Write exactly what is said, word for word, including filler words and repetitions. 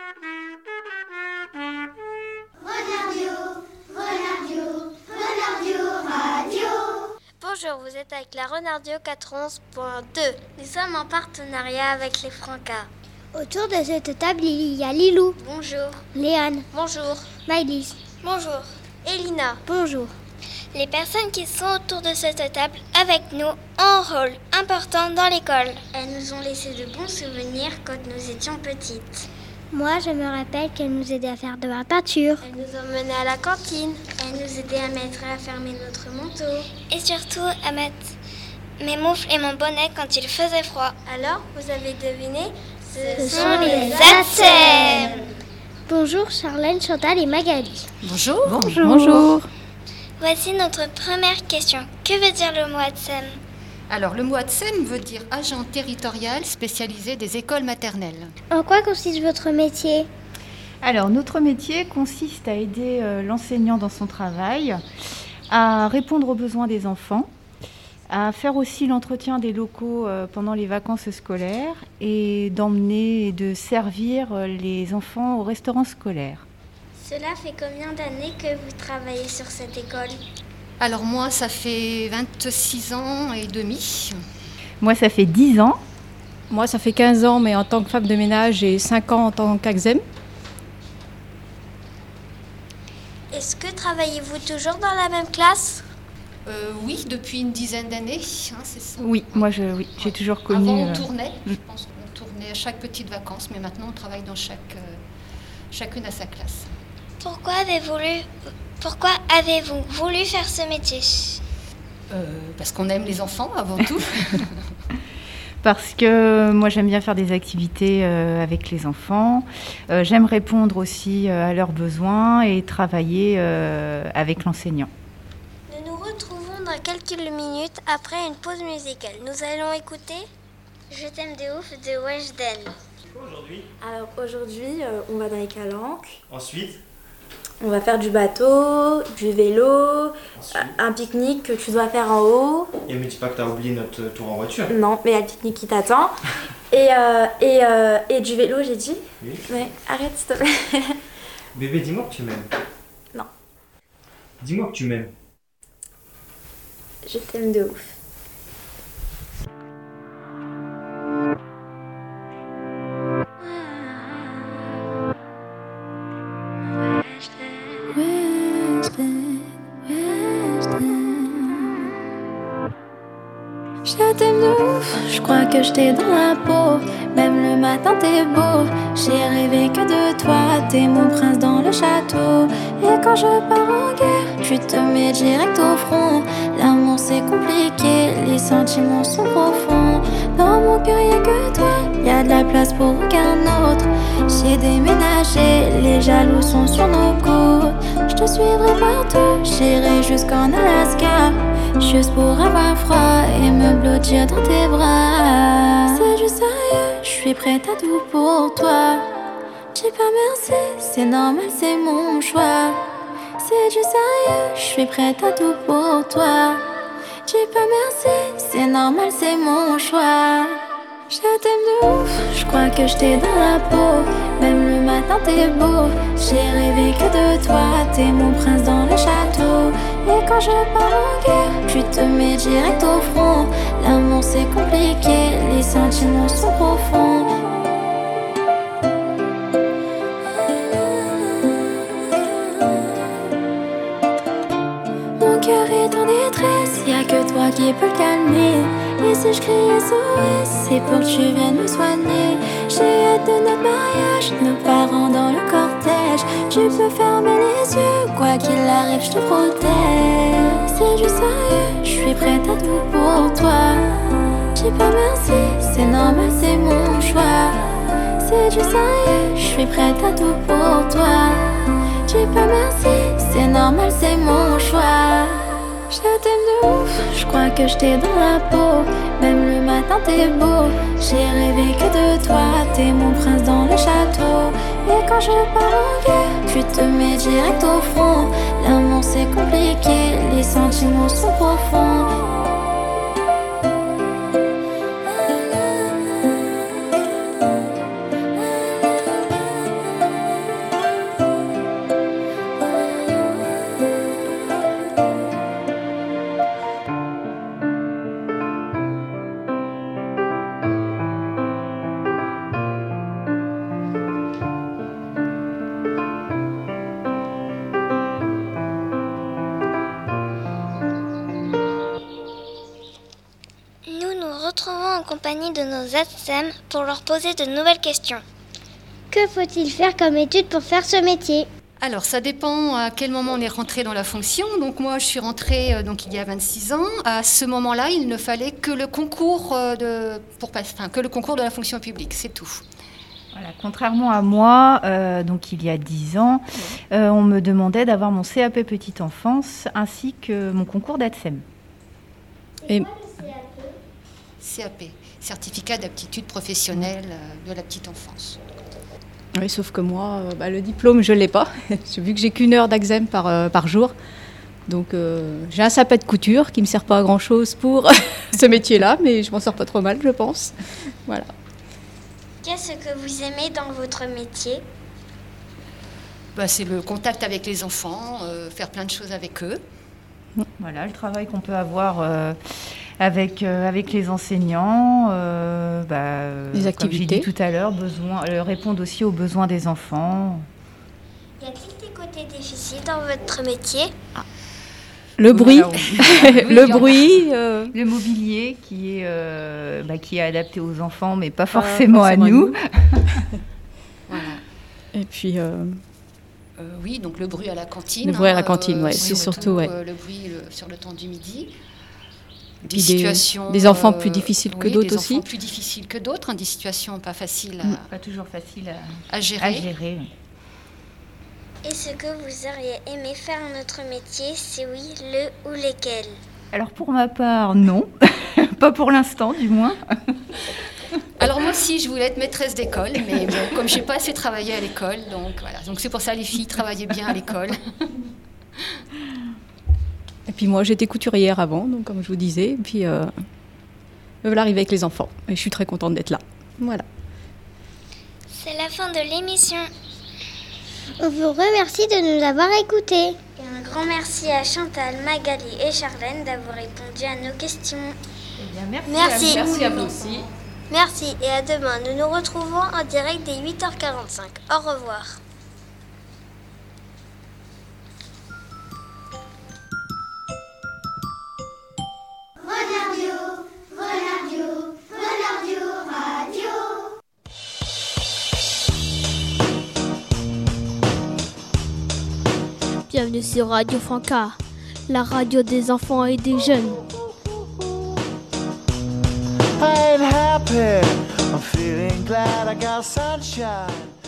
Bonjour, vous êtes avec la Renardio quatre-vingt-onze point deux. Nous sommes en partenariat avec les Francas. Autour de cette table, il y a Lilou. Bonjour. Léane. Bonjour. Maïlis. Bonjour. Elina. Bonjour. Les personnes qui sont autour de cette table avec nous ont un rôle important dans l'école. Elles nous ont laissé de bons souvenirs quand nous étions petites. Moi, je me rappelle qu'elles nous aidaient à faire de la peinture. Elles nous emmenaient à la cantine. Elles nous aidaient à mettre et à fermer notre manteau. Et surtout à mettre mes moufles et mon bonnet quand il faisait froid. Alors, vous avez deviné? Ce, Ce sont les Atsem. Bonjour Charlène, Chantal et Magali. Bonjour. Bonjour. Bonjour. Voici notre première question. Que veut dire le mot Atsem? Alors, le mot Atsem veut dire agent territorial spécialisé des écoles maternelles. En quoi consiste votre métier? Alors, notre métier consiste à aider euh, l'enseignant dans son travail, à répondre aux besoins des enfants, à faire aussi l'entretien des locaux euh, pendant les vacances scolaires et d'emmener et de servir euh, les enfants au restaurant scolaire. Cela fait combien d'années que vous travaillez sur cette école? Alors moi, ça fait vingt-six ans et demi. Moi, ça fait dix ans. Moi, ça fait quinze ans, mais en tant que femme de ménage et cinq ans en tant qu'Axem. Est-ce que travaillez-vous toujours dans la même classe? Euh, oui, depuis une dizaine d'années, hein, c'est ça. Oui, moi, je, oui, j'ai toujours connu... Avant, on euh, tournait, je pense qu'on tournait à chaque petite vacances, mais maintenant, on travaille dans chaque, euh, chacune à sa classe. Pourquoi avez-vous voulu, pourquoi avez-vous voulu faire ce métier? Euh, parce qu'on aime les enfants, avant tout. Parce que moi, j'aime bien faire des activités euh, avec les enfants. Euh, j'aime répondre aussi euh, à leurs besoins et travailler euh, avec l'enseignant. Nous nous retrouvons dans quelques minutes après une pause musicale. Nous allons écouter Je t'aime de ouf de Weshden. Aujourd'hui, Alors aujourd'hui, euh, on va dans les calanques. ensuite, On va faire du bateau, du vélo, ensuite. un pique-nique que tu dois faire en haut. Et me dis pas que t'as oublié notre tour en voiture. Non, mais il y a le pique-nique qui t'attend. et, euh, et, euh, et du vélo, j'ai dit. Oui. Mais arrête, s'il te plaît. Bébé, dis-moi que tu m'aimes. Non. Dis-moi que tu m'aimes. Je t'aime de ouf. Je t'aime de ouf, je crois que je t'ai dans la peau. Même le matin t'es beau, j'ai rêvé que de toi. T'es mon prince dans le château. Et quand je pars en guerre, tu te mets direct au front. L'amour c'est compliqué, les sentiments sont profonds. Dans mon cœur y'a que toi, y'a de la place pour aucun autre. J'ai déménagé, les jaloux sont sur nos côtes. Je te suivrai partout, j'irai jusqu'en Alaska. Juste pour avoir froid et me blottir dans tes bras. C'est du sérieux, je suis prête à tout pour toi. Dis pas merci, c'est normal, c'est mon choix. C'est du sérieux, je suis prête à tout pour toi. Dis pas merci, c'est normal, c'est mon choix. Je t'aime de ouf, je crois que je t'ai dans la peau. Même le matin t'es beau, j'ai rêvé que de toi. T'es mon prince dans le château. Et quand je pars en guerre, tu te mets direct au front. L'amour c'est compliqué, les sentiments sont profonds. Mon cœur est en détresse, y'a que toi qui peux le calmer. Et si je crie S O S, c'est pour que tu viennes me soigner. J'ai hâte de notre mariage, nos parents dans le cortège. Tu peux fermer les yeux, quoi qu'il arrive, je te protège. C'est du sérieux, je suis prête à tout pour toi. Dis pas merci, c'est normal, c'est mon choix. C'est du sérieux, je suis prête à tout pour toi. Dis pas merci, c'est normal, c'est mon choix. Je t'aime de ouf, je crois que je t'ai dans la peau. Même le matin t'es beau, j'ai rêvé que de toi. T'es mon prince dans le château. Et quand je pars en guerre, tu te mets direct au front. L'amour c'est compliqué, les sentiments sont profonds. compagnie de nos A T S E M pour leur poser de nouvelles questions. Que faut-il faire comme étude pour faire ce métier ? Alors, ça dépend à quel moment on est rentré dans la fonction. Donc, moi, je suis rentrée euh, donc, il y a vingt-six ans. À ce moment-là, il ne fallait que le concours, euh, de, pour, enfin, que le concours de la fonction publique, c'est tout. Voilà, contrairement à moi, euh, donc il y a dix ans, euh, on me demandait d'avoir mon C A P petite enfance ainsi que mon concours d'A T S E M. Et C A P, certificat d'aptitude professionnelle euh, de la petite enfance. oui, sauf que moi, euh, bah, le diplôme, je ne l'ai pas. Vu que j'ai qu'une heure d'examen par, euh, par jour. Donc, euh, j'ai un sapin de couture qui ne me sert pas à grand-chose pour ce métier-là, mais je m'en sors pas trop mal, je pense. Voilà. Qu'est-ce que vous aimez dans votre métier ? Bah, c'est le contact avec les enfants, euh, faire plein de choses avec eux. Voilà, le travail qu'on peut avoir euh, avec, euh, avec les enseignants, euh, bah, les comme activités. j'ai dit tout à l'heure, besoin, euh, répondre aussi aux besoins des enfants. Y a-t-il des côtés difficiles dans votre métier ? Le bruit, Voilà, oui. le bruit. Euh... Le mobilier qui est, euh, bah, qui est adapté aux enfants, mais pas forcément, forcément à nous. à nous. Voilà. Et puis, euh... Euh, oui, donc le bruit à la cantine. Le bruit à la hein, cantine, ouais, oui, c'est surtout, surtout, ouais. euh, le bruit le- sur le temps du midi. Des Puis des- situations. des enfants euh, plus difficiles que oui, d'autres des aussi. enfants plus difficiles que d'autres, hein, des situations pas faciles Mm, à, Pas toujours facile à, à gérer. à gérer. Est-ce que vous auriez aimé faire notre métier ? Si oui, le ou lesquels ? Alors pour ma part, non. Pas pour l'instant, du moins. Alors moi aussi, je voulais être maîtresse d'école, mais bon, comme j'ai pas assez travaillé à l'école, donc voilà. Donc c'est pour ça les filles travaillaient bien à l'école. Et puis moi, j'étais couturière avant, donc comme je vous disais. Et puis, euh... me voilà arrivée avec les enfants. Et je suis très contente d'être là. Voilà. C'est la fin de l'émission. On vous remercie de nous avoir écoutés. Et un grand merci à Chantal, Magali et Charlène d'avoir répondu à nos questions. Eh bien, merci. Merci. à vous. Merci à vous aussi. Merci et à demain. Nous nous retrouvons en direct dès huit heures quarante-cinq. Au revoir. Bienvenue sur Radio Franca, la radio des enfants et des jeunes. I ain't happy, I'm feeling glad I got sunshine.